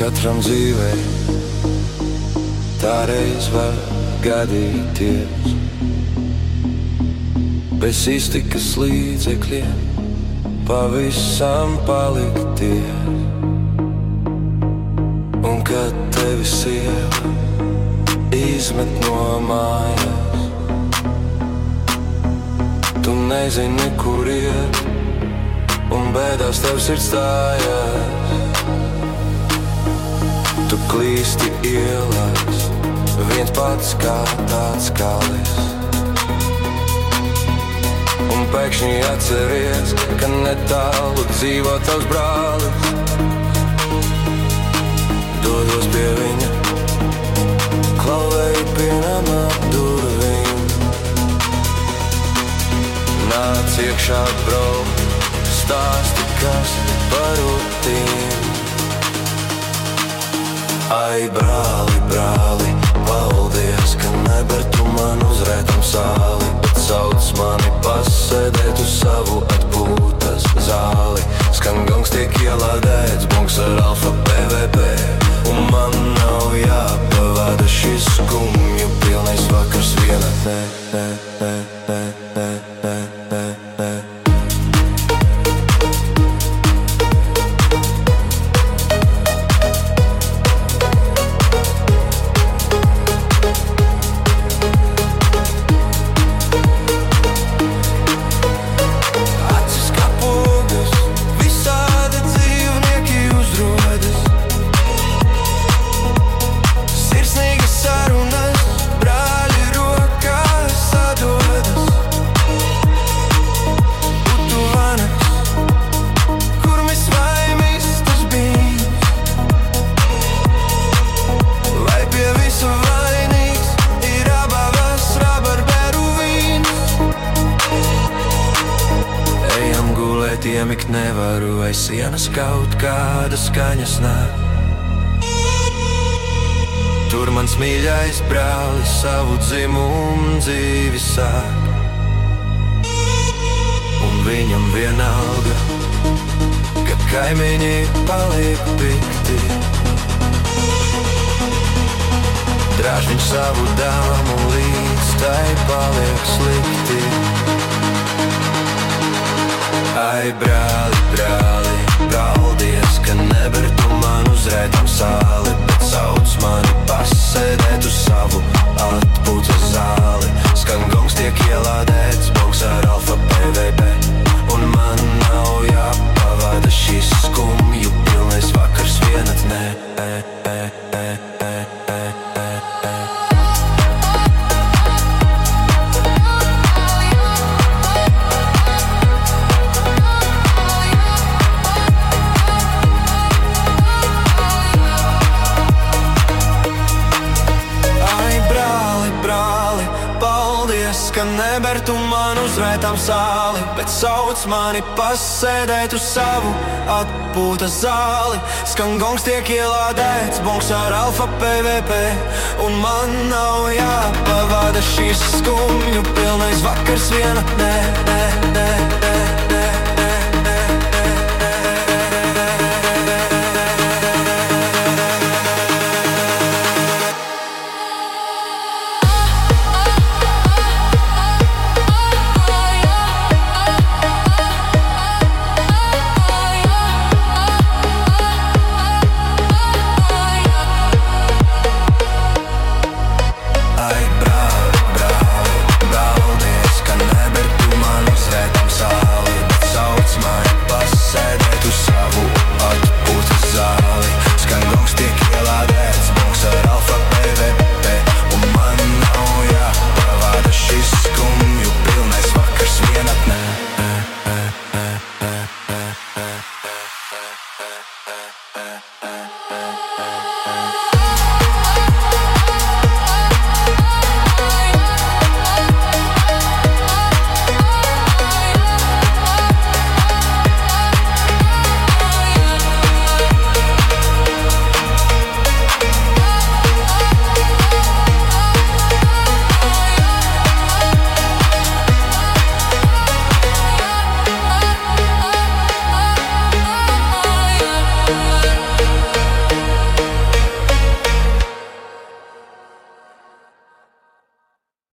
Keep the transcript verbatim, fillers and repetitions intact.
katram dzīvē tā reiz var gadīties. Bez iztikas līdzekļiem pavisam palikties. Un kad tevi sieva izmet no mājas, tu nezini, kur iet, un bēdās tev sirds stājas. Tu klīsti ielās, viens pats kā tāds kalis. Un pēkšņi atceries, ka netālu dzīvo tavs brālis. Dodos pie viņa, klauvēju pie nama durvīm. Nāc iekšā, bro, stāsti, kas par rutīnu. Ai, brāli, brāli, paldies, ka neber tu man uzrētam sāli, bet sauc mani pasēdēt uz savu atpūtas zāli. Skan gongs, tiek ielādēts, bunks ar alfa P V P, un man nav jāpavada šis skumju pilnais vakars vienatnē, ne, ne, ne, ne, ne, ne, ne. Iemik nevaru, aiz sienas kaut kāda skaņas nāk. Tur mans mīļais brālis savu dzimumu dzīvi sāk. Un viņam vienalga, ka kaimiņi paliek pikti. Drāž viņš savu dāmu, līdz tai paliek slikti. Ai, brāli, brāli, paldies, ka neber tu man uzrētam sāli, bet sauc mani pasēdēt uz savu atpūtas zāli. Skan gongs, tiek ielādēts, bunks ar alfa P V P, un man nav jāpavada šis skumju pilnais vakars vienatnē, e, e, e, e, e, e, e. Ka neber tu man uzrētam sāli, bet sauc mani pasēdēt uz savu atpūtas zāli. Skan gongs, tiek ielādēts, bunks ar alfa P V P, un man nav jāpavada šis skumju pilnais vakars vienatnē, ne, ne, ne, ne, ne, ne, Uh